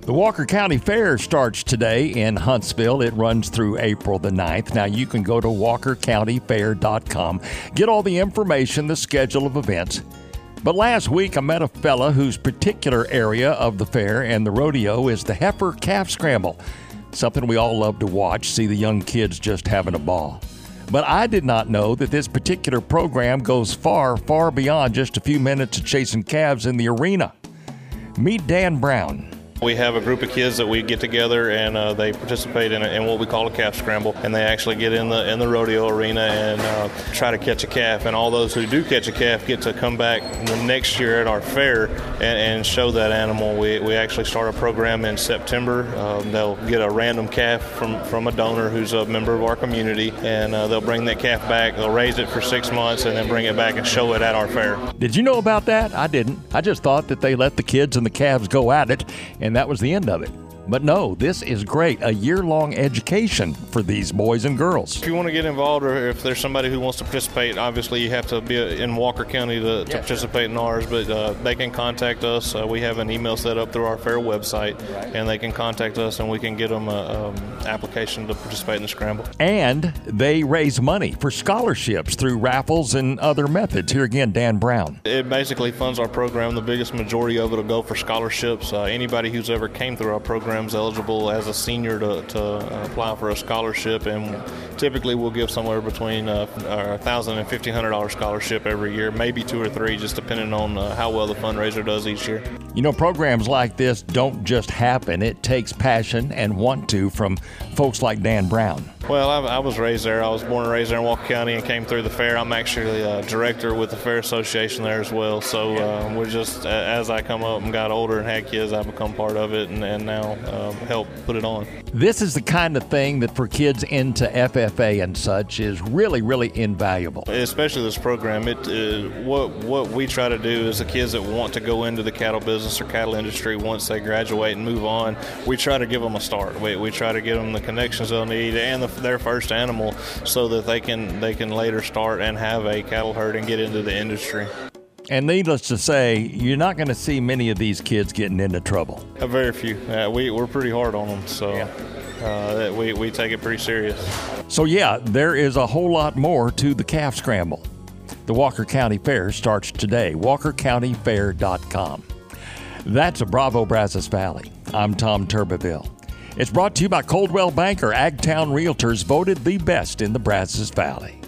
The Walker County Fair starts today in Huntsville. It runs through April the 9th. Now, you can go to walkercountyfair.com, get all the information, the schedule of events. But last week, I met a fella whose particular area of the fair and the rodeo is the Heifer Calf Scramble, something we all love to watch, see the young kids just having a ball. But I did not know that this particular program goes far, far beyond just a few minutes of chasing calves in the arena. Meet Dan Brown. We have a group of kids that we get together and they participate in what we call a calf scramble, and they actually get in the rodeo arena and try to catch a calf. And all those who do catch a calf get to come back the next year at our fair and show that animal. We actually start a program in September. They'll get a random calf from a donor who's a member of our community, and they'll bring that calf back. They'll raise it for 6 months and then bring it back and show it at our fair. Did you know about that? I didn't. I just thought that they let the kids and the calves go at it, and that was the end of it. But no, this is great. A year-long education for these boys and girls. If you want to get involved, or if there's somebody who wants to participate, obviously you have to be in Walker County to participate in ours, but they can contact us. We have an email set up through our fair website, and they can contact us and we can get them an application to participate in the scramble. And they raise money for scholarships through raffles and other methods. Here again, Dan Brown. It basically funds our program. The biggest majority of it will go for scholarships. Anybody who's ever came through our program is eligible as a senior to apply for a scholarship, and typically we'll give somewhere between $1,000 and $1,500 scholarship every year, maybe 2 or 3, just depending on how well the fundraiser does each year. You know, programs like this don't just happen. It takes passion and want to from folks like Dan Brown. Well, I was raised there. I was born and raised there in Walker County and came through the fair. I'm actually a director with the Fair Association there as well. So we're just, as I come up and got older and had kids, I become part of it and now help put it on. This is the kind of thing that for kids into FFA and such is really, really invaluable. Especially this program. What we try to do is the kids that want to go into the cattle business or cattle industry once they graduate and move on, we try to give them a start. We try to give them the connections they'll need and their first animal so that they can later start and have a cattle herd and get into the industry. And needless to say, you're not going to see many of these kids getting into trouble. Very few. We're pretty hard on them, so we take it pretty serious. So yeah, there is a whole lot more to the calf scramble. The Walker County Fair starts today. walkercountyfair.com. That's a Bravo Brazos Valley. I'm Tom Turbeville. It's brought to you by Coldwell Banker, Agtown Realtors, voted the best in the Brazos Valley.